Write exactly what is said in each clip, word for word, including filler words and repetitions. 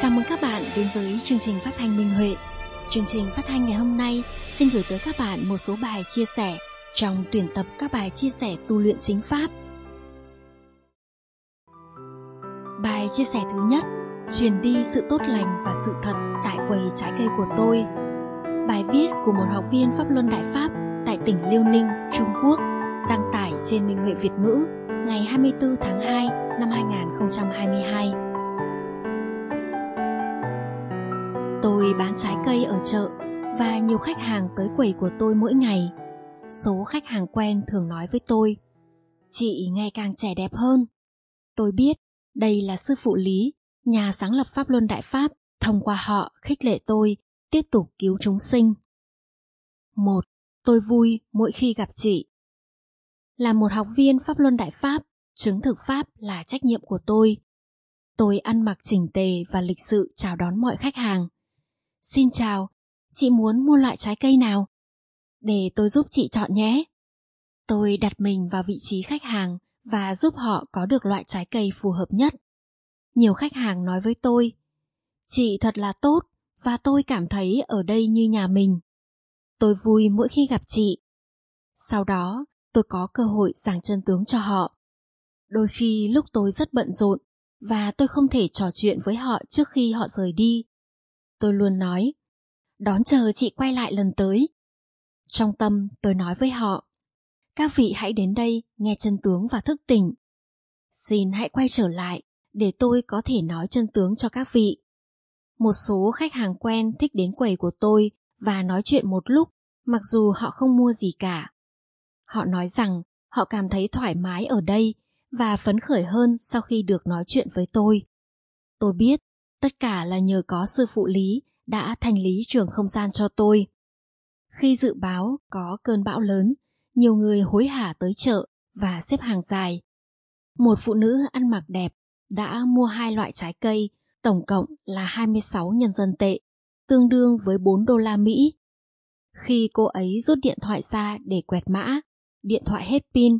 Chào mừng các bạn đến với chương trình phát thanh Minh Huệ. Chương trình phát thanh ngày hôm nay xin gửi tới các bạn một số bài chia sẻ trong tuyển tập các bài chia sẻ tu luyện chính pháp. Bài chia sẻ thứ nhất: truyền đi sự tốt lành và sự thật tại quầy trái cây của tôi. Bài viết của một học viên Pháp Luân Đại Pháp tại tỉnh Liêu Ninh, Trung Quốc, đăng tải trên Minh Huệ Việt ngữ ngày hai mươi tư tháng hai năm hai nghìn không trăm hai mươi hai. Tôi bán trái cây ở chợ và nhiều khách hàng tới quầy của tôi mỗi ngày. Số khách hàng quen thường nói với tôi: "Chị ngày càng trẻ đẹp hơn." Tôi biết đây là sư phụ Lý, nhà sáng lập Pháp Luân Đại Pháp, thông qua họ khích lệ tôi tiếp tục cứu chúng sinh. Một, tôi vui mỗi khi gặp chị. Là một học viên Pháp Luân Đại Pháp, chứng thực Pháp là trách nhiệm của tôi. Tôi ăn mặc chỉnh tề và lịch sự chào đón mọi khách hàng. "Xin chào, chị muốn mua loại trái cây nào? Để tôi giúp chị chọn nhé." Tôi đặt mình vào vị trí khách hàng và giúp họ có được loại trái cây phù hợp nhất. Nhiều khách hàng nói với tôi: "Chị thật là tốt và tôi cảm thấy ở đây như nhà mình. Tôi vui mỗi khi gặp chị." Sau đó, tôi có cơ hội giảng chân tướng cho họ. Đôi khi lúc tôi rất bận rộn và tôi không thể trò chuyện với họ trước khi họ rời đi, tôi luôn nói: "Đón chờ chị quay lại lần tới." Trong tâm tôi nói với họ: "Các vị hãy đến đây nghe chân tướng và thức tỉnh. Xin hãy quay trở lại để tôi có thể nói chân tướng cho các vị." Một số khách hàng quen thích đến quầy của tôi và nói chuyện một lúc mặc dù họ không mua gì cả. Họ nói rằng họ cảm thấy thoải mái ở đây và phấn khởi hơn sau khi được nói chuyện với tôi. Tôi biết tất cả là nhờ có sư phụ Lý đã thanh lý trường không gian cho tôi. Khi dự báo có cơn bão lớn, nhiều người hối hả tới chợ và xếp hàng dài. Một phụ nữ ăn mặc đẹp đã mua hai loại trái cây, tổng cộng là hai mươi sáu nhân dân tệ, tương đương với bốn đô la Mỹ. Khi cô ấy rút điện thoại ra để quẹt mã, điện thoại hết pin.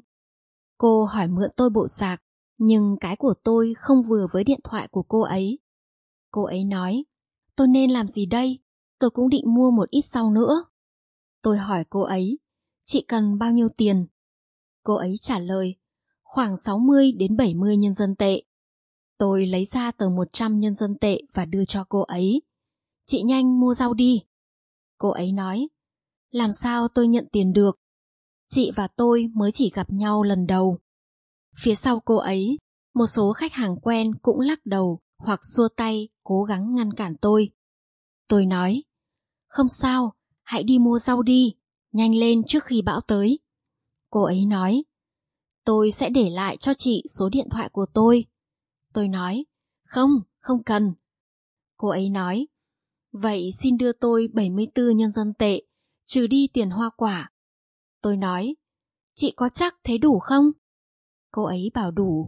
Cô hỏi mượn tôi bộ sạc, nhưng cái của tôi không vừa với điện thoại của cô ấy. Cô ấy nói: "Tôi nên làm gì đây? Tôi cũng định mua một ít sau nữa." Tôi hỏi cô ấy: "Chị cần bao nhiêu tiền?" Cô ấy trả lời: "Khoảng sáu mươi đến bảy mươi nhân dân tệ." Tôi lấy ra tờ một trăm nhân dân tệ và đưa cho cô ấy. "Chị nhanh mua rau đi." Cô ấy nói: "Làm sao tôi nhận tiền được? Chị và tôi mới chỉ gặp nhau lần đầu." Phía sau cô ấy, một số khách hàng quen cũng lắc đầu hoặc xua tay cố gắng ngăn cản tôi. Tôi nói: "Không sao, hãy đi mua rau đi, nhanh lên trước khi bão tới." Cô ấy nói: "Tôi sẽ để lại cho chị số điện thoại của tôi." Tôi nói: "Không, không cần." Cô ấy nói: "Vậy xin đưa tôi bảy mươi tư nhân dân tệ, trừ đi tiền hoa quả." Tôi nói: "Chị có chắc thế đủ không?" Cô ấy bảo đủ.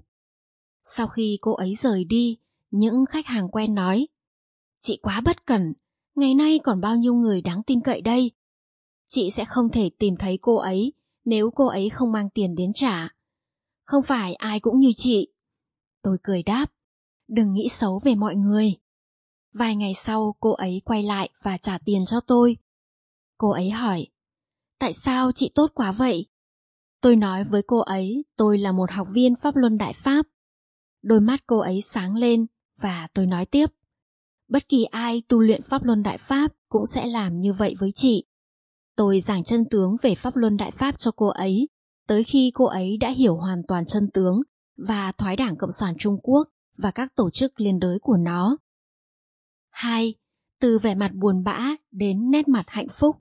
Sau khi cô ấy rời đi, những khách hàng quen nói: "Chị quá bất cẩn, ngày nay còn bao nhiêu người đáng tin cậy đây. Chị sẽ không thể tìm thấy cô ấy nếu cô ấy không mang tiền đến trả. Không phải ai cũng như chị." Tôi cười đáp: "Đừng nghĩ xấu về mọi người." Vài ngày sau cô ấy quay lại và trả tiền cho tôi. Cô ấy hỏi: "Tại sao chị tốt quá vậy?" Tôi nói với cô ấy tôi là một học viên Pháp Luân Đại Pháp. Đôi mắt cô ấy sáng lên và tôi nói tiếp: "Bất kỳ ai tu luyện Pháp Luân Đại Pháp cũng sẽ làm như vậy với chị." Tôi giảng chân tướng về Pháp Luân Đại Pháp cho cô ấy, tới khi cô ấy đã hiểu hoàn toàn chân tướng và thoái đảng Cộng sản Trung Quốc và các tổ chức liên đới của nó. Hai, từ vẻ mặt buồn bã đến nét mặt hạnh phúc.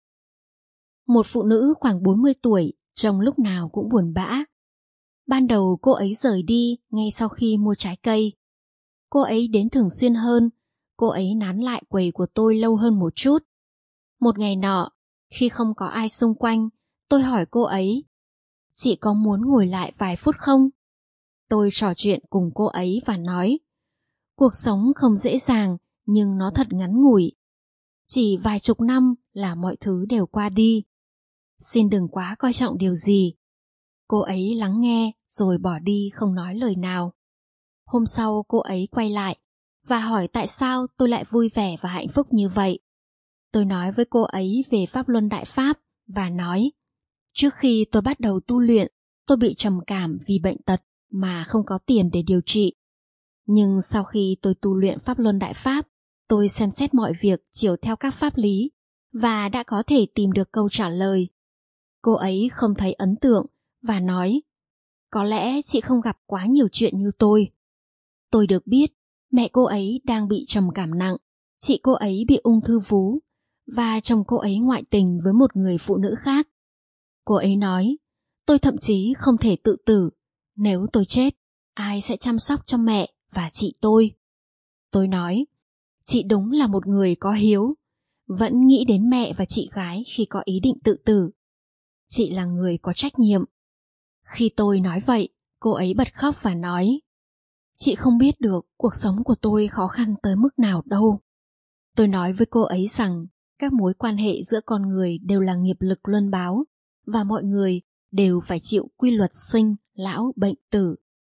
Một phụ nữ khoảng bốn mươi tuổi, trông lúc nào cũng buồn bã. Ban đầu cô ấy rời đi ngay sau khi mua trái cây. Cô ấy đến thường xuyên hơn, cô ấy nán lại quầy của tôi lâu hơn một chút. Một ngày nọ, khi không có ai xung quanh, tôi hỏi cô ấy: "Chị có muốn ngồi lại vài phút không?" Tôi trò chuyện cùng cô ấy và nói: "Cuộc sống không dễ dàng, nhưng nó thật ngắn ngủi. Chỉ vài chục năm là mọi thứ đều qua đi. Xin đừng quá coi trọng điều gì." Cô ấy lắng nghe rồi bỏ đi không nói lời nào. Hôm sau cô ấy quay lại và hỏi tại sao tôi lại vui vẻ và hạnh phúc như vậy. Tôi nói với cô ấy về Pháp Luân Đại Pháp và nói, trước khi tôi bắt đầu tu luyện, tôi bị trầm cảm vì bệnh tật mà không có tiền để điều trị. Nhưng sau khi tôi tu luyện Pháp Luân Đại Pháp, tôi xem xét mọi việc chiều theo các pháp lý và đã có thể tìm được câu trả lời. Cô ấy không thấy ấn tượng và nói, có lẽ chị không gặp quá nhiều chuyện như tôi. Tôi được biết mẹ cô ấy đang bị trầm cảm nặng, chị cô ấy bị ung thư vú và chồng cô ấy ngoại tình với một người phụ nữ khác. Cô ấy nói, tôi thậm chí không thể tự tử. Nếu tôi chết, ai sẽ chăm sóc cho mẹ và chị tôi? Tôi nói, chị đúng là một người có hiếu, vẫn nghĩ đến mẹ và chị gái khi có ý định tự tử. Chị là người có trách nhiệm. Khi tôi nói vậy, cô ấy bật khóc và nói, chị không biết được cuộc sống của tôi khó khăn tới mức nào đâu. Tôi nói với cô ấy rằng các mối quan hệ giữa con người đều là nghiệp lực luân báo và mọi người đều phải chịu quy luật sinh, lão, bệnh, tử.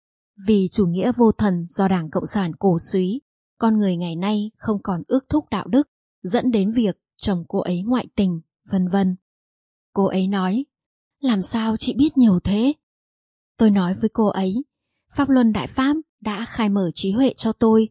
Vì chủ nghĩa vô thần do Đảng Cộng sản cổ súy, con người ngày nay không còn ước thúc đạo đức, dẫn đến việc chồng cô ấy ngoại tình, vân vân. Cô ấy nói, làm sao chị biết nhiều thế? Tôi nói với cô ấy, Pháp Luân Đại Pháp đã khai mở trí huệ cho tôi.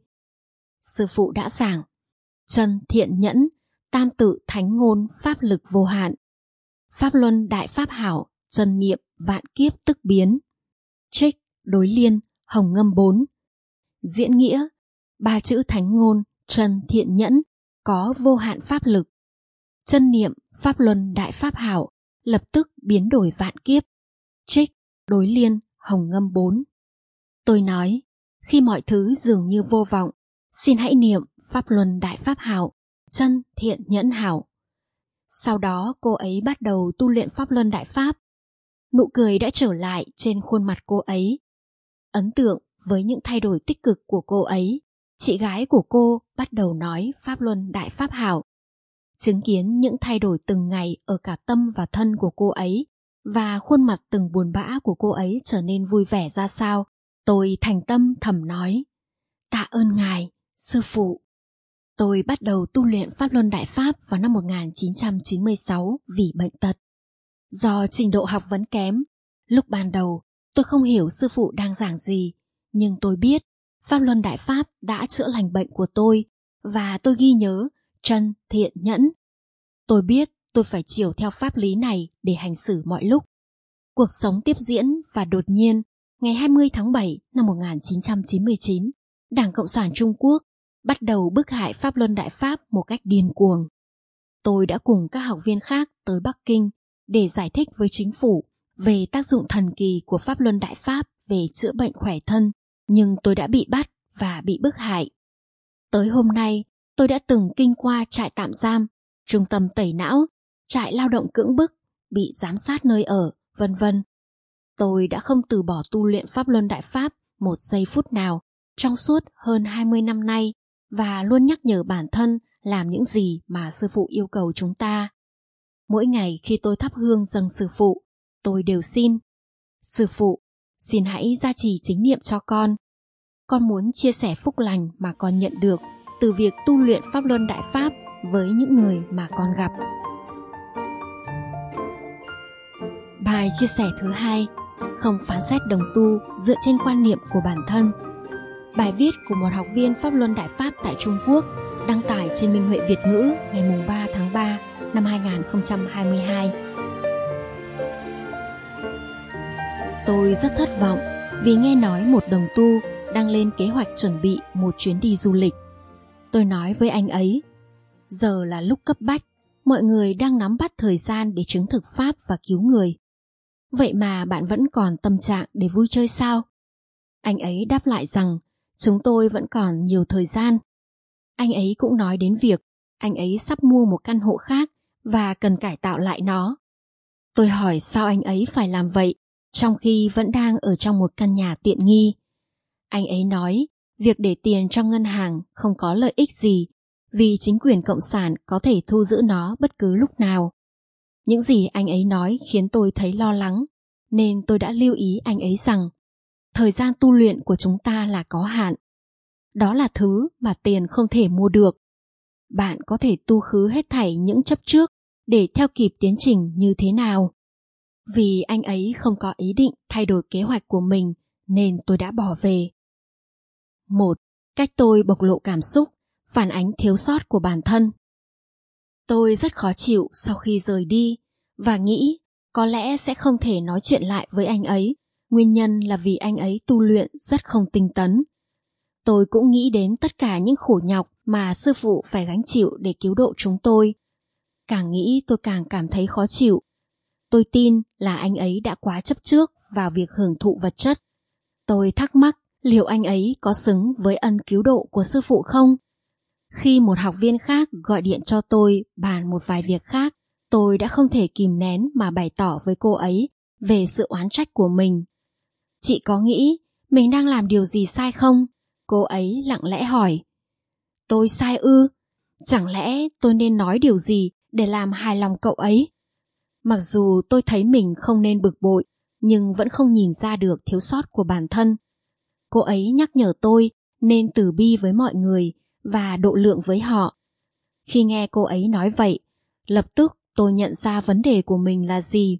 Sư phụ đã giảng, chân thiện nhẫn, tam tự thánh ngôn pháp lực vô hạn. Pháp Luân Đại Pháp hảo, chân niệm vạn kiếp tức biến. Trích, đối liên, hồng ngâm bốn. Diễn nghĩa, ba chữ thánh ngôn, chân thiện nhẫn, có vô hạn pháp lực. Chân niệm Pháp Luân Đại Pháp hảo, lập tức biến đổi vạn kiếp. Trích, đối liên, hồng ngâm bốn. Tôi nói, khi mọi thứ dường như vô vọng, xin hãy niệm Pháp Luân Đại Pháp hảo, chân thiện nhẫn hảo. Sau đó cô ấy bắt đầu tu luyện Pháp Luân Đại Pháp. Nụ cười đã trở lại trên khuôn mặt cô ấy. Ấn tượng với những thay đổi tích cực của cô ấy, chị gái của cô bắt đầu nói Pháp Luân Đại Pháp hảo. Chứng kiến những thay đổi từng ngày ở cả tâm và thân của cô ấy và khuôn mặt từng buồn bã của cô ấy trở nên vui vẻ ra sao, tôi thành tâm thầm nói, tạ ơn ngài, sư phụ. Tôi bắt đầu tu luyện Pháp Luân Đại Pháp vào năm một nghìn chín trăm chín mươi sáu vì bệnh tật. Do trình độ học vấn kém, lúc ban đầu tôi không hiểu sư phụ đang giảng gì, nhưng tôi biết Pháp Luân Đại Pháp đã chữa lành bệnh của tôi và tôi ghi nhớ chân thiện nhẫn. Tôi biết tôi phải chiều theo pháp lý này để hành xử mọi lúc. Cuộc sống tiếp diễn và đột nhiên, ngày hai mươi tháng bảy năm một nghìn chín trăm chín mươi chín, Đảng Cộng sản Trung Quốc bắt đầu bức hại Pháp Luân Đại Pháp một cách điên cuồng. Tôi đã cùng các học viên khác tới Bắc Kinh để giải thích với chính phủ về tác dụng thần kỳ của Pháp Luân Đại Pháp về chữa bệnh khỏe thân, nhưng tôi đã bị bắt và bị bức hại. Tới hôm nay, tôi đã từng kinh qua trại tạm giam, trung tâm tẩy não, trại lao động cưỡng bức, bị giám sát nơi ở, vân vân. Tôi đã không từ bỏ tu luyện Pháp Luân Đại Pháp một giây phút nào trong suốt hơn hai mươi năm nay và luôn nhắc nhở bản thân làm những gì mà sư phụ yêu cầu chúng ta. Mỗi ngày khi tôi thắp hương dâng sư phụ, tôi đều xin, sư phụ, xin hãy gia trì chính niệm cho con. Con muốn chia sẻ phúc lành mà con nhận được từ việc tu luyện Pháp Luân Đại Pháp với những người mà con gặp. Bài chia sẻ thứ hai, không phán xét đồng tu dựa trên quan niệm của bản thân. Bài viết của một học viên Pháp Luân Đại Pháp tại Trung Quốc đăng tải trên Minh Huệ Việt ngữ ngày ba tháng ba năm hai nghìn không trăm hai mươi hai. Tôi rất thất vọng vì nghe nói một đồng tu đang lên kế hoạch chuẩn bị một chuyến đi du lịch. Tôi nói với anh ấy, giờ là lúc cấp bách, mọi người đang nắm bắt thời gian để chứng thực Pháp và cứu người. Vậy mà bạn vẫn còn tâm trạng để vui chơi sao? Anh ấy đáp lại rằng chúng tôi vẫn còn nhiều thời gian. Anh ấy cũng nói đến việc anh ấy sắp mua một căn hộ khác và cần cải tạo lại nó. Tôi hỏi sao anh ấy phải làm vậy trong khi vẫn đang ở trong một căn nhà tiện nghi. Anh ấy nói việc để tiền trong ngân hàng không có lợi ích gì vì chính quyền cộng sản có thể thu giữ nó bất cứ lúc nào. Những gì anh ấy nói khiến tôi thấy lo lắng, nên tôi đã lưu ý anh ấy rằng thời gian tu luyện của chúng ta là có hạn. Đó là thứ mà tiền không thể mua được. Bạn có thể tu khứ hết thảy những chấp trước để theo kịp tiến trình như thế nào. Vì anh ấy không có ý định thay đổi kế hoạch của mình nên tôi đã bỏ về. Một, cách tôi bộc lộ cảm xúc, phản ánh thiếu sót của bản thân. Tôi rất khó chịu sau khi rời đi và nghĩ có lẽ sẽ không thể nói chuyện lại với anh ấy. Nguyên nhân là vì anh ấy tu luyện rất không tinh tấn. Tôi cũng nghĩ đến tất cả những khổ nhọc mà sư phụ phải gánh chịu để cứu độ chúng tôi. Càng nghĩ tôi càng cảm thấy khó chịu. Tôi tin là anh ấy đã quá chấp trước vào việc hưởng thụ vật chất. Tôi thắc mắc liệu anh ấy có xứng với ân cứu độ của sư phụ không? Khi một học viên khác gọi điện cho tôi bàn một vài việc khác, tôi đã không thể kìm nén mà bày tỏ với cô ấy về sự oán trách của mình. Chị có nghĩ mình đang làm điều gì sai không? Cô ấy lặng lẽ hỏi. Tôi sai ư? Chẳng lẽ tôi nên nói điều gì để làm hài lòng cậu ấy? Mặc dù tôi thấy mình không nên bực bội, nhưng vẫn không nhìn ra được thiếu sót của bản thân. Cô ấy nhắc nhở tôi nên từ bi với mọi người và độ lượng với họ. Khi nghe cô ấy nói vậy, lập tức tôi nhận ra vấn đề của mình là gì.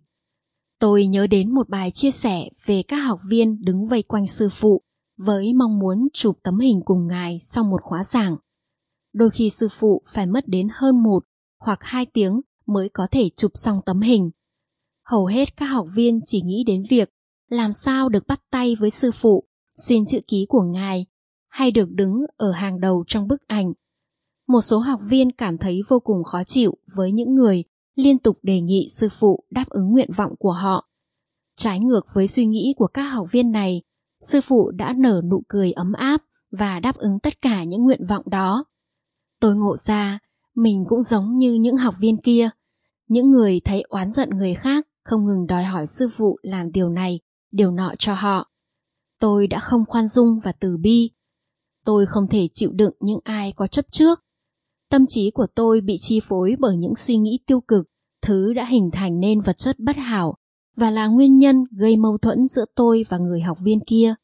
Tôi nhớ đến một bài chia sẻ về các học viên đứng vây quanh sư phụ với mong muốn chụp tấm hình cùng ngài sau một khóa giảng. Đôi khi sư phụ phải mất đến hơn một hoặc hai tiếng mới có thể chụp xong tấm hình. Hầu hết các học viên chỉ nghĩ đến việc làm sao được bắt tay với sư phụ, xin chữ ký của ngài, hay được đứng ở hàng đầu trong bức ảnh. Một số học viên cảm thấy vô cùng khó chịu với những người liên tục đề nghị sư phụ đáp ứng nguyện vọng của họ. Trái ngược với suy nghĩ của các học viên này, sư phụ đã nở nụ cười ấm áp và đáp ứng tất cả những nguyện vọng đó. Tôi ngộ ra, mình cũng giống như những học viên kia, những người thấy oán giận người khác không ngừng đòi hỏi sư phụ làm điều này, điều nọ cho họ. Tôi đã không khoan dung và từ bi. Tôi không thể chịu đựng những ai có chấp trước. Tâm trí của tôi bị chi phối bởi những suy nghĩ tiêu cực, thứ đã hình thành nên vật chất bất hảo và là nguyên nhân gây mâu thuẫn giữa tôi và người học viên kia.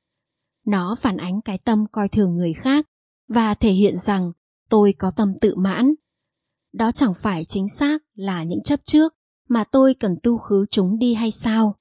Nó phản ánh cái tâm coi thường người khác và thể hiện rằng tôi có tâm tự mãn. Đó chẳng phải chính xác là những chấp trước mà tôi cần tu khứ chúng đi hay sao?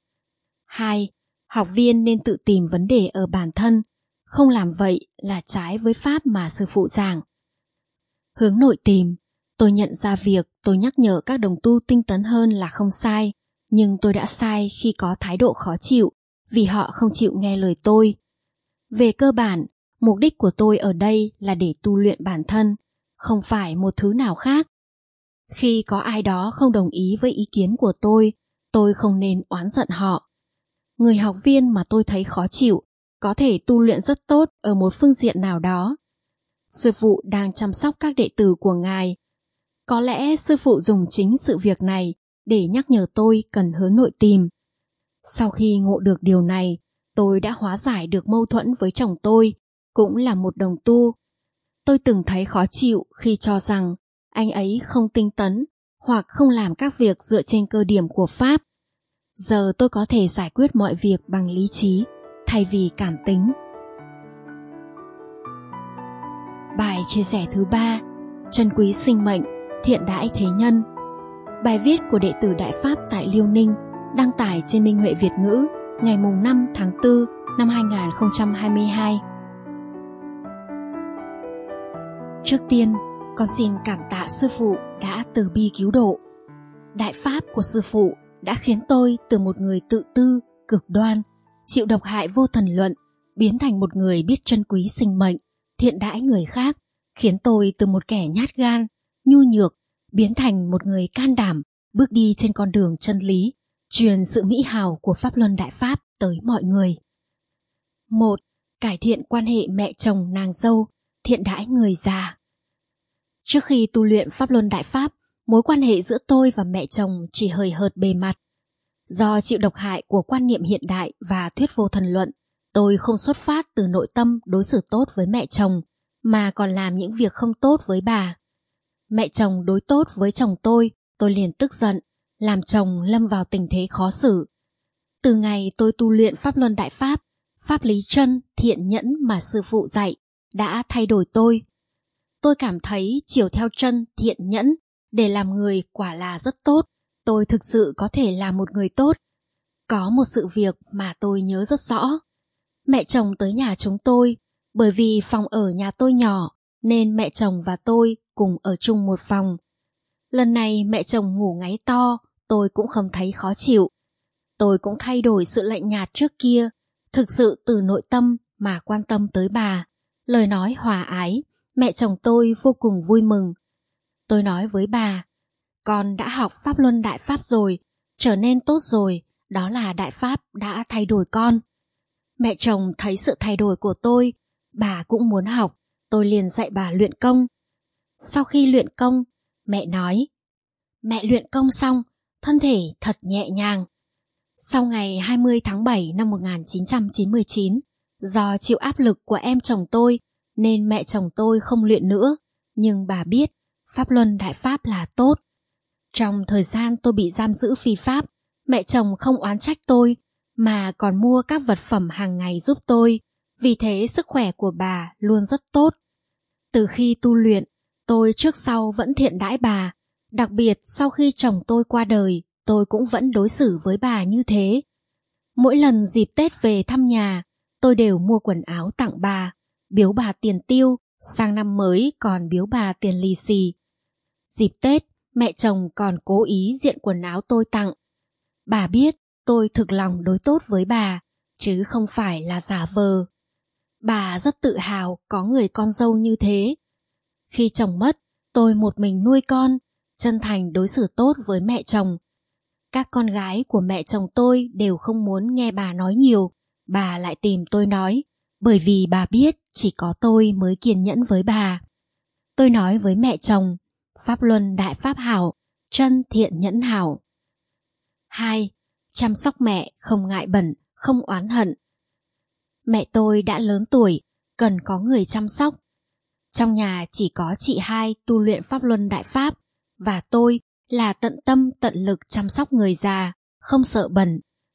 Hai, học viên nên tự tìm vấn đề ở bản thân, không làm vậy là trái với pháp mà sư phụ giảng. Hướng nội tìm, tôi nhận ra việc tôi nhắc nhở các đồng tu tinh tấn hơn là không sai, nhưng tôi đã sai khi có thái độ khó chịu vì họ không chịu nghe lời tôi. Về cơ bản, mục đích của tôi ở đây là để tu luyện bản thân, không phải một thứ nào khác. Khi có ai đó không đồng ý với ý kiến của tôi, tôi không nên oán giận họ. Người học viên mà tôi thấy khó chịu có thể tu luyện rất tốt ở một phương diện nào đó. Sư phụ đang chăm sóc các đệ tử của ngài. Có lẽ sư phụ dùng chính sự việc này để nhắc nhở tôi cần hướng nội tìm. Sau khi ngộ được điều này, tôi đã hóa giải được mâu thuẫn với chồng tôi, cũng là một đồng tu. Tôi từng thấy khó chịu khi cho rằng anh ấy không tinh tấn hoặc không làm các việc dựa trên cơ điểm của Pháp. Giờ tôi có thể giải quyết mọi việc bằng lý trí thay vì cảm tính. Bài chia sẻ thứ ba, trân quý sinh mệnh, thiện đãi thế nhân. Bài viết của đệ tử Đại Pháp tại Liêu Ninh đăng tải trên Minh Huệ Việt ngữ ngày năm tháng tư năm hai nghìn không trăm hai mươi hai. Trước tiên, con xin cảm tạ sư phụ đã từ bi cứu độ. Đại pháp của sư phụ đã khiến tôi từ một người tự tư, cực đoan, chịu độc hại vô thần luận, biến thành một người biết trân quý sinh mệnh, thiện đãi người khác, khiến tôi từ một kẻ nhát gan, nhu nhược, biến thành một người can đảm, bước đi trên con đường chân lý, truyền sự mỹ hào của Pháp Luân Đại Pháp tới mọi người. Một. Cải thiện quan hệ mẹ chồng nàng dâu, thiện đãi người già. Trước khi tu luyện Pháp Luân Đại Pháp, mối quan hệ giữa tôi và mẹ chồng chỉ hời hợt bề mặt. Do chịu độc hại của quan niệm hiện đại và thuyết vô thần luận, tôi không xuất phát từ nội tâm đối xử tốt với mẹ chồng, mà còn làm những việc không tốt với bà. Mẹ chồng đối tốt với chồng tôi, tôi liền tức giận, làm chồng lâm vào tình thế khó xử. Từ ngày tôi tu luyện Pháp Luân Đại Pháp, pháp lý chân, thiện nhẫn mà sư phụ dạy, đã thay đổi tôi. Tôi cảm thấy chiều theo chân thiện nhẫn để làm người quả là rất tốt. Tôi thực sự có thể là một người tốt. Có một sự việc mà tôi nhớ rất rõ. Mẹ chồng tới nhà chúng tôi, bởi vì phòng ở nhà tôi nhỏ nên mẹ chồng và tôi cùng ở chung một phòng. Lần này mẹ chồng ngủ ngáy to, tôi cũng không thấy khó chịu. Tôi cũng thay đổi sự lạnh nhạt trước kia, thực sự từ nội tâm mà quan tâm tới bà. Lời nói hòa ái, mẹ chồng tôi vô cùng vui mừng. Tôi nói với bà, con đã học Pháp Luân Đại Pháp rồi, trở nên tốt rồi, đó là Đại Pháp đã thay đổi con. Mẹ chồng thấy sự thay đổi của tôi, bà cũng muốn học, tôi liền dạy bà luyện công. Sau khi luyện công, mẹ nói, mẹ luyện công xong, thân thể thật nhẹ nhàng. Sau ngày hai mươi tháng bảy năm một nghìn chín trăm chín mươi chín, do chịu áp lực của em chồng tôi, nên mẹ chồng tôi không luyện nữa, nhưng bà biết Pháp Luân Đại Pháp là tốt. Trong thời gian tôi bị giam giữ phi pháp, mẹ chồng không oán trách tôi, mà còn mua các vật phẩm hàng ngày giúp tôi, vì thế sức khỏe của bà luôn rất tốt. Từ khi tu luyện, tôi trước sau vẫn thiện đãi bà, đặc biệt sau khi chồng tôi qua đời, tôi cũng vẫn đối xử với bà như thế. Mỗi lần dịp Tết về thăm nhà, tôi đều mua quần áo tặng bà, biếu bà tiền tiêu, sang năm mới còn biếu bà tiền lì xì. Dịp Tết, mẹ chồng còn cố ý diện quần áo tôi tặng. Bà biết tôi thực lòng đối tốt với bà, chứ không phải là giả vờ. Bà rất tự hào có người con dâu như thế. Khi chồng mất, tôi một mình nuôi con, chân thành đối xử tốt với mẹ chồng. Các con gái của mẹ chồng tôi đều không muốn nghe bà nói nhiều, bà lại tìm tôi nói, bởi vì bà biết chỉ có tôi mới kiên nhẫn với bà. Tôi nói với mẹ chồng, Pháp Luân Đại Pháp hảo, chân thiện nhẫn hảo. Hai. Chăm sóc mẹ không ngại bẩn, không oán hận. Mẹ tôi đã lớn tuổi, cần có người chăm sóc. Trong nhà chỉ có chị hai tu luyện Pháp Luân Đại Pháp, và tôi là tận tâm tận lực chăm sóc người già, không sợ bẩn.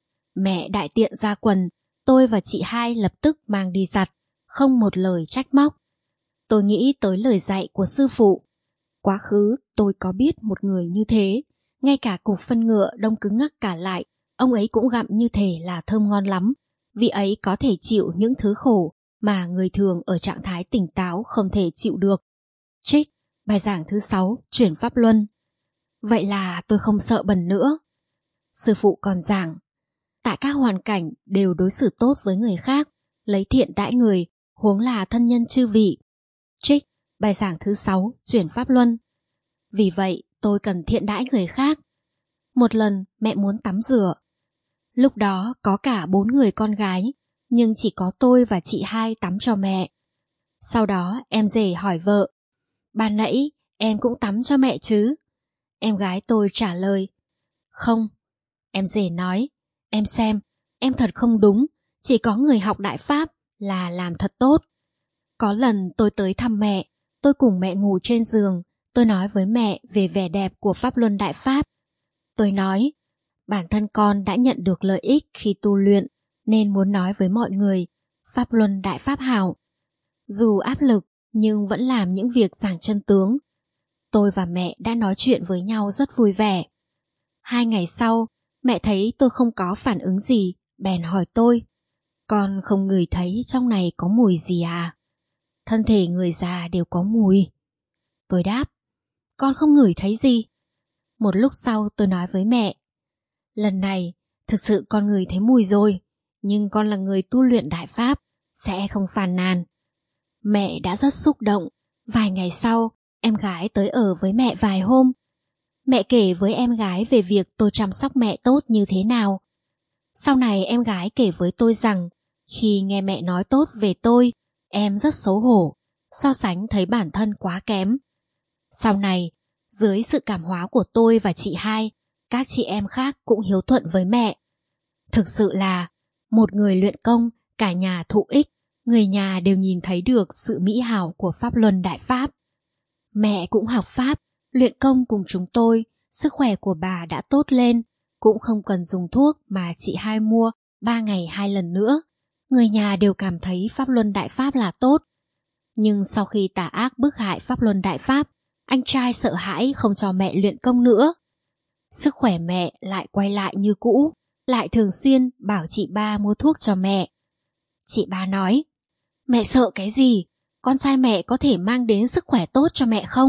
Mẹ đại tiện ra quần, tôi và chị hai lập tức mang đi giặt, không một lời trách móc. Tôi nghĩ tới lời dạy của sư phụ. Quá khứ tôi có biết một người như thế, ngay cả cục phân ngựa đông cứng ngắc cả lại, ông ấy cũng gặm như thể là thơm ngon lắm, vì ấy có thể chịu những thứ khổ mà người thường ở trạng thái tỉnh táo không thể chịu được. Trích, bài giảng thứ sáu, chuyển Pháp Luân. Vậy là tôi không sợ bẩn nữa. Sư phụ còn giảng, tại các hoàn cảnh đều đối xử tốt với người khác, lấy thiện đãi người, huống là thân nhân chư vị. Trích, bài giảng thứ sáu, chuyển Pháp Luân. Vì vậy tôi cần thiện đãi người khác. Một lần mẹ muốn tắm rửa. Lúc đó có cả bốn người con gái, nhưng chỉ có tôi và chị hai tắm cho mẹ. Sau đó em rể hỏi vợ, ban nãy em cũng tắm cho mẹ chứ? Em gái tôi trả lời, không. Em rể nói, em xem, em thật không đúng, chỉ có người học Đại Pháp là làm thật tốt. Có lần tôi tới thăm mẹ, tôi cùng mẹ ngủ trên giường, tôi nói với mẹ về vẻ đẹp của Pháp Luân Đại Pháp. Tôi nói, bản thân con đã nhận được lợi ích khi tu luyện, nên muốn nói với mọi người, Pháp Luân Đại Pháp hảo. Dù áp lực, nhưng vẫn làm những việc giảng chân tướng. Tôi và mẹ đã nói chuyện với nhau rất vui vẻ. Hai ngày sau, mẹ thấy tôi không có phản ứng gì, bèn hỏi tôi, con không ngửi thấy trong này có mùi gì à? Thân thể người già đều có mùi. Tôi đáp, con không ngửi thấy gì. Một lúc sau tôi nói với mẹ, lần này thực sự con ngửi thấy mùi rồi, nhưng con là người tu luyện Đại Pháp, sẽ không phàn nàn. Mẹ đã rất xúc động. Vài ngày sau, em gái tới ở với mẹ vài hôm. Mẹ kể với em gái về việc tôi chăm sóc mẹ tốt như thế nào. Sau này em gái kể với tôi rằng, khi nghe mẹ nói tốt về tôi, em rất xấu hổ, so sánh thấy bản thân quá kém. Sau này, dưới sự cảm hóa của tôi và chị hai, các chị em khác cũng hiếu thuận với mẹ. Thực sự là, một người luyện công, cả nhà thụ ích, người nhà đều nhìn thấy được sự mỹ hảo của Pháp Luân Đại Pháp. Mẹ cũng học Pháp, luyện công cùng chúng tôi, sức khỏe của bà đã tốt lên, cũng không cần dùng thuốc mà chị hai mua ba ngày hai lần nữa. Người nhà đều cảm thấy Pháp Luân Đại Pháp là tốt. Nhưng sau khi tà ác bức hại Pháp Luân Đại Pháp, anh trai sợ hãi không cho mẹ luyện công nữa. Sức khỏe mẹ lại quay lại như cũ, lại thường xuyên bảo chị ba mua thuốc cho mẹ. Chị ba nói, mẹ sợ cái gì? Con trai mẹ có thể mang đến sức khỏe tốt cho mẹ không?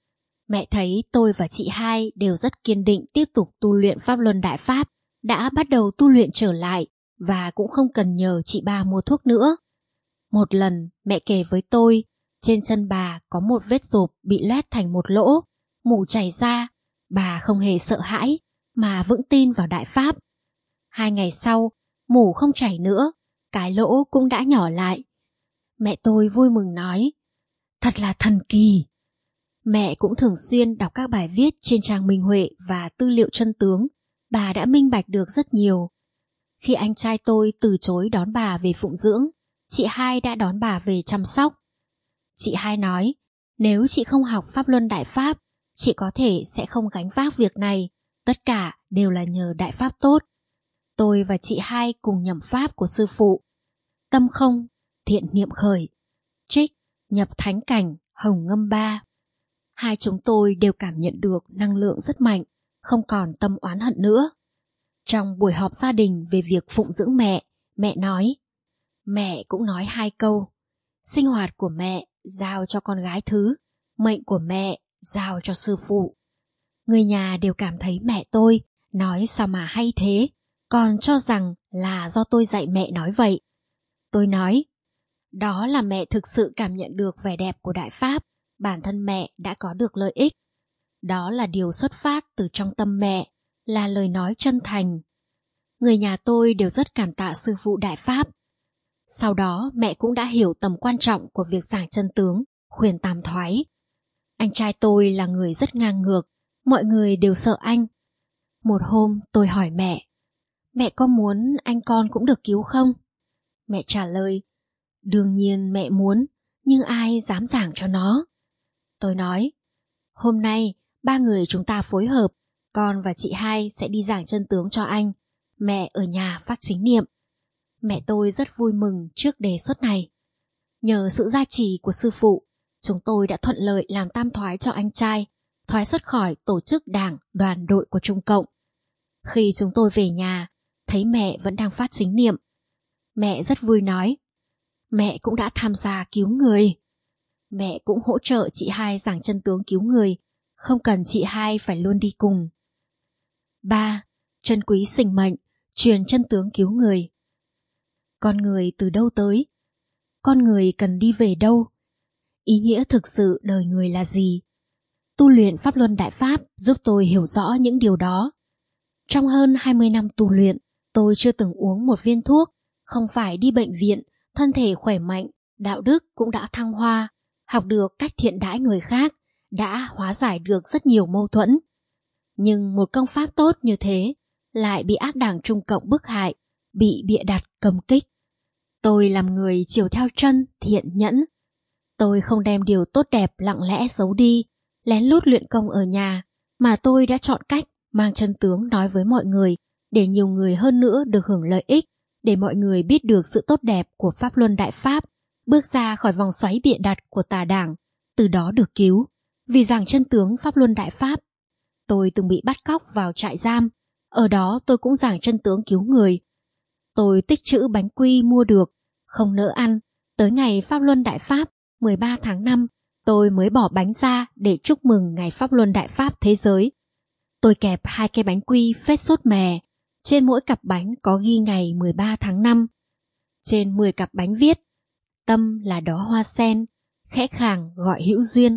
Mẹ thấy tôi và chị hai đều rất kiên định tiếp tục tu luyện Pháp Luân Đại Pháp, đã bắt đầu tu luyện trở lại và cũng không cần nhờ chị ba mua thuốc nữa. Một lần mẹ kể với tôi, trên chân bà có một vết rộp bị loét thành một lỗ, mủ chảy ra. Bà không hề sợ hãi mà vững tin vào Đại Pháp. Hai ngày sau, mủ không chảy nữa, cái lỗ cũng đã nhỏ lại. Mẹ tôi vui mừng nói, thật là thần kỳ. Mẹ cũng thường xuyên đọc các bài viết trên trang Minh Huệ và tư liệu chân tướng. Bà đã minh bạch được rất nhiều. Khi anh trai tôi từ chối đón bà về phụng dưỡng, chị hai đã đón bà về chăm sóc. Chị hai nói, nếu chị không học Pháp Luân Đại Pháp, chị có thể sẽ không gánh vác việc này. Tất cả đều là nhờ Đại Pháp tốt. Tôi và chị hai cùng nhẩm Pháp của sư phụ. Tâm không, thiện niệm khởi. Trích, nhập thánh cảnh, hồng ngâm ba. Hai chúng tôi đều cảm nhận được năng lượng rất mạnh, không còn tâm oán hận nữa. Trong buổi họp gia đình về việc phụng dưỡng mẹ, mẹ nói, mẹ cũng nói hai câu. Sinh hoạt của mẹ giao cho con gái thứ, mệnh của mẹ giao cho sư phụ. Người nhà đều cảm thấy mẹ tôi nói sao mà hay thế, còn cho rằng là do tôi dạy mẹ nói vậy. Tôi nói, đó là mẹ thực sự cảm nhận được vẻ đẹp của Đại Pháp, bản thân mẹ đã có được lợi ích. Đó là điều xuất phát từ trong tâm mẹ, là lời nói chân thành. Người nhà tôi đều rất cảm tạ sư phụ Đại Pháp. Sau đó mẹ cũng đã hiểu tầm quan trọng của việc giảng chân tướng, khuyên tam thoái. Anh trai tôi là người rất ngang ngược, mọi người đều sợ anh. Một hôm tôi hỏi mẹ, mẹ có muốn anh con cũng được cứu không? Mẹ trả lời, đương nhiên mẹ muốn, nhưng ai dám giảng cho nó? Tôi nói, hôm nay ba người chúng ta phối hợp, con và chị hai sẽ đi giảng chân tướng cho anh, mẹ ở nhà phát chính niệm. Mẹ tôi rất vui mừng trước đề xuất này. Nhờ sự gia trì của sư phụ, chúng tôi đã thuận lợi làm tam thoái cho anh trai, thoái xuất khỏi tổ chức đảng, đoàn đội của Trung Cộng. Khi chúng tôi về nhà, thấy mẹ vẫn đang phát chính niệm. Mẹ rất vui nói, mẹ cũng đã tham gia cứu người. Mẹ cũng hỗ trợ chị hai giảng chân tướng cứu người, không cần chị hai phải luôn đi cùng. ba. Trân quý sinh mệnh, truyền chân tướng cứu người. Con người từ đâu tới? Con người cần đi về đâu? Ý nghĩa thực sự đời người là gì? Tu luyện Pháp Luân Đại Pháp giúp tôi hiểu rõ những điều đó. Trong hơn hai mươi năm tu luyện, tôi chưa từng uống một viên thuốc, không phải đi bệnh viện, thân thể khỏe mạnh, đạo đức cũng đã thăng hoa, học được cách thiện đãi người khác, đã hóa giải được rất nhiều mâu thuẫn. Nhưng một công pháp tốt như thế lại bị ác đảng Trung Cộng bức hại, bị bịa đặt cầm kích. Tôi làm người chiều theo chân, thiện nhẫn. Tôi không đem điều tốt đẹp lặng lẽ giấu đi, lén lút luyện công ở nhà, mà tôi đã chọn cách mang chân tướng nói với mọi người, để nhiều người hơn nữa được hưởng lợi ích, để mọi người biết được sự tốt đẹp của Pháp Luân Đại Pháp, bước ra khỏi vòng xoáy bịa đặt của tà đảng, từ đó được cứu. Vì giảng chân tướng Pháp Luân Đại Pháp, tôi từng bị bắt cóc vào trại giam, ở đó tôi cũng giảng chân tướng cứu người. Tôi tích trữ bánh quy mua được, không nỡ ăn, tới ngày Pháp Luân Đại Pháp mười ba tháng năm, tôi mới bỏ bánh ra để chúc mừng ngày Pháp Luân Đại Pháp thế giới. Tôi kẹp hai cái bánh quy phết sốt mè, trên mỗi cặp bánh có ghi ngày mười ba tháng năm. Trên mười cặp bánh viết, tâm là đóa hoa sen, khẽ khàng gọi hữu duyên.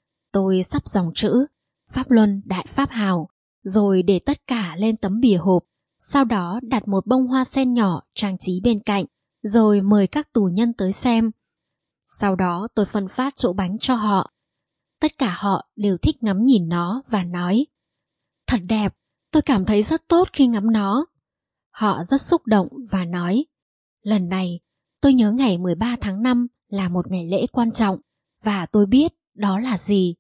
Tôi sắp dòng chữ Pháp Luân Đại Pháp Hào, rồi để tất cả lên tấm bìa hộp, sau đó đặt một bông hoa sen nhỏ trang trí bên cạnh, rồi mời các tù nhân tới xem. Sau đó tôi phân phát chỗ bánh cho họ. Tất cả họ đều thích ngắm nhìn nó và nói, thật đẹp, tôi cảm thấy rất tốt khi ngắm nó. Họ rất xúc động và nói, lần này tôi nhớ ngày mười ba tháng năm là một ngày lễ quan trọng, và tôi biết đó là gì.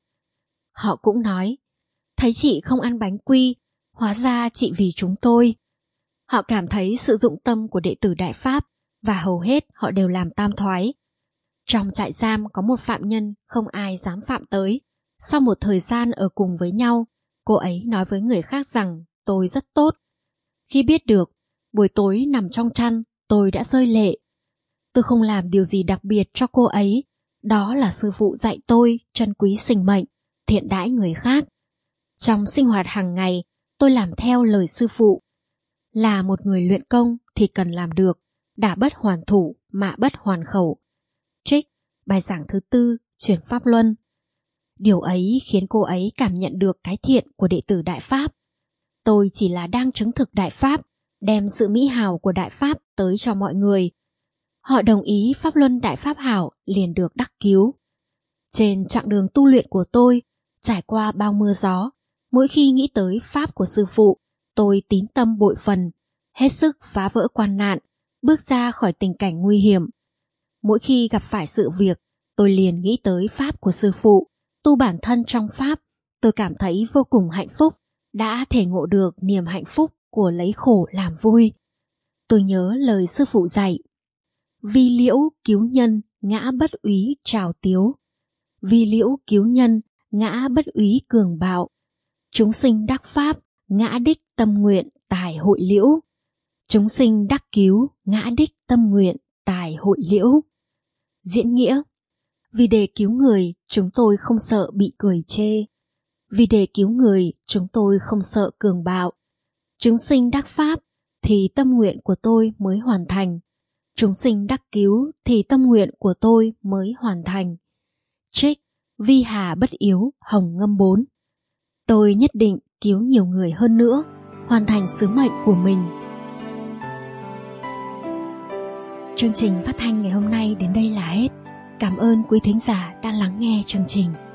Họ cũng nói, thấy chị không ăn bánh quy, hóa ra chị vì chúng tôi. Họ cảm thấy sự dụng tâm của đệ tử Đại Pháp, và hầu hết họ đều làm tam thoái. Trong trại giam có một phạm nhân không ai dám phạm tới. Sau một thời gian ở cùng với nhau, cô ấy nói với người khác rằng tôi rất tốt. Khi biết được, buổi tối nằm trong chăn, tôi đã rơi lệ. Tôi không làm điều gì đặc biệt cho cô ấy, đó là sư phụ dạy tôi trân quý sinh mệnh, thiện đãi người khác. Trong sinh hoạt hàng ngày, tôi làm theo lời sư phụ. Là một người luyện công thì cần làm được, đả bất hoàn thủ, mạ bất hoàn khẩu. Trích, bài giảng thứ tư, chuyển Pháp Luân. Điều ấy khiến cô ấy cảm nhận được cái thiện của đệ tử Đại Pháp. Tôi chỉ là đang chứng thực Đại Pháp, đem sự mỹ hào của Đại Pháp tới cho mọi người. Họ đồng ý Pháp Luân Đại Pháp hảo liền được đắc cứu. Trên chặng đường tu luyện của tôi, trải qua bao mưa gió, mỗi khi nghĩ tới Pháp của sư phụ, tôi tín tâm bội phần, hết sức phá vỡ quan nạn, bước ra khỏi tình cảnh nguy hiểm. Mỗi khi gặp phải sự việc, tôi liền nghĩ tới Pháp của sư phụ, tu bản thân trong Pháp. Tôi cảm thấy vô cùng hạnh phúc, đã thể ngộ được niềm hạnh phúc của lấy khổ làm vui. Tôi nhớ lời sư phụ dạy: vi liễu cứu nhân, ngã bất úy trào tiếu. Vi liễu cứu nhân, ngã bất úy cường bạo. Chúng sinh đắc pháp, ngã đích tâm nguyện tài hội liễu. Chúng sinh đắc cứu, ngã đích tâm nguyện tài hội liễu. Diễn nghĩa: vì để cứu người, chúng tôi không sợ bị cười chê. Vì để cứu người, chúng tôi không sợ cường bạo. Chúng sinh đắc pháp thì tâm nguyện của tôi mới hoàn thành. Chúng sinh đắc cứu thì tâm nguyện của tôi mới hoàn thành. Trích, Vi Hà Bất Yếu, Hồng Ngâm bốn. Tôi nhất định cứu nhiều người hơn nữa, hoàn thành sứ mệnh của mình. Chương trình phát thanh ngày hôm nay đến đây là hết. Cảm ơn quý thính giả đã lắng nghe chương trình.